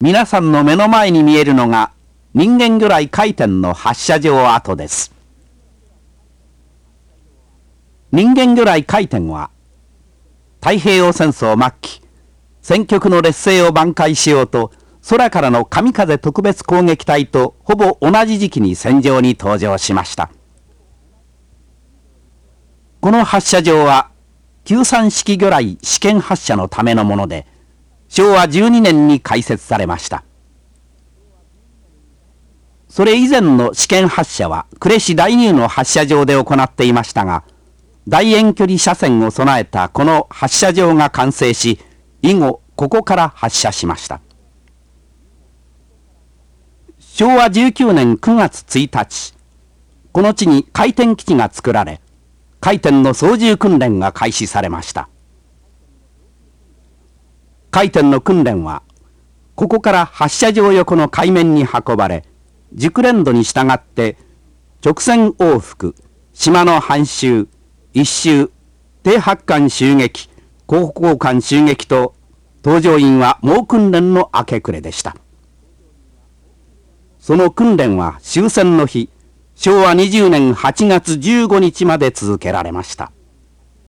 皆さんの目の前に見えるのが人間魚雷回転の発射場跡です。人間魚雷回転は太平洋戦争末期、戦局の劣勢を挽回しようと空からの神風特別攻撃隊とほぼ同じ時期に戦場に登場しました。この発射場は93式魚雷試験発射のためのもので、昭和12年に開設されました。それ以前の試験発射は呉市第2の発射場で行っていましたが、大遠距離車線を備えたこの発射場が完成し、以後ここから発射しました。昭和19年9月1日、この地に回転基地が作られ、回転の操縦訓練が開始されました。回転の訓練は、ここから発射場横の海面に運ばれ、熟練度に従って直線往復、島の半周、一周、低発艦襲撃、後方艦襲撃と、搭乗員は猛訓練の明け暮れでした。その訓練は終戦の日、昭和20年8月15日まで続けられました。